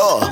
Yo.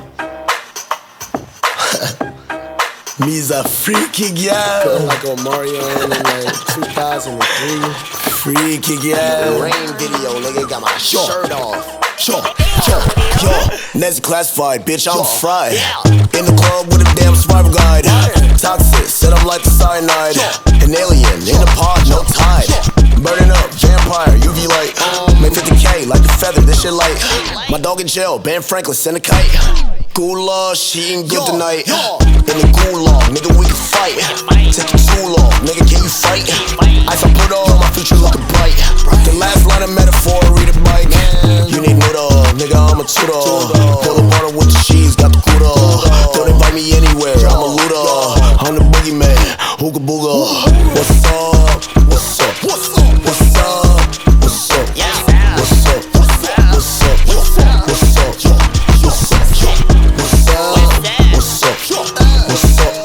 Me's a freaky girl. Like Omarion in like 2003. Freaky girl. Rain video, nigga got my shirt off. Yo, Nezzy classified, bitch, I'm fried. In the club with a damn survival guide. Toxic, set up like the cyanide. An alien, in a pod, no tide. Burning up, vampire, UV light. Make 50K like a feather, this shit light. My dog in jail, Ben Franklin, send a kite. Gula, she ain't good tonight. In the gulag, nigga, we can fight. Take it too long, nigga, can you fight? Ice I put on, my future looking bright. The last line of metaphor, read a bike. You need noodle, nigga, I'm a tutor. Pull the water with the cheese, got the cooler. Don't invite me anywhere, I'm a looter. I'm the boogeyman, hooga booga. What's up? What's up? What's up? What's up? What's up? What's up? What's up? What's up? What's up? What's up? What's up? What's up? What's up? What's up? What's up?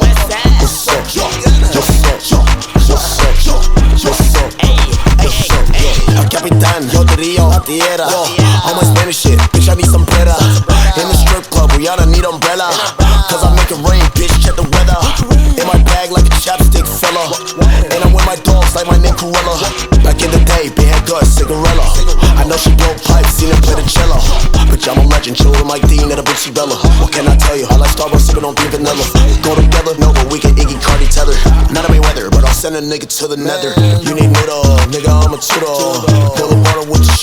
El Capitan, yo te río, la tierra. All my Spanish shit, bitch, I need some bread. In the strip club, Rihanna need umbrella. Cause I make it rain, bitch, check the weather. In my bag like a chapstick fella. And I'm with my dogs like my name Cruella. Back in the day, big head gut, cigarella. I know she broke pipes, seen her play the cello. Bitch, I'm a legend, chill with Mike Dean at a Bitsy Bella. What can I tell you? I like Starbucks sipping on pink vanilla. Go together, no, but we can Iggy Cardi tether. Not a Mayweather, but I'll send a nigga to the nether. You need noodle, nigga, I'm a tutor. Pull the water with the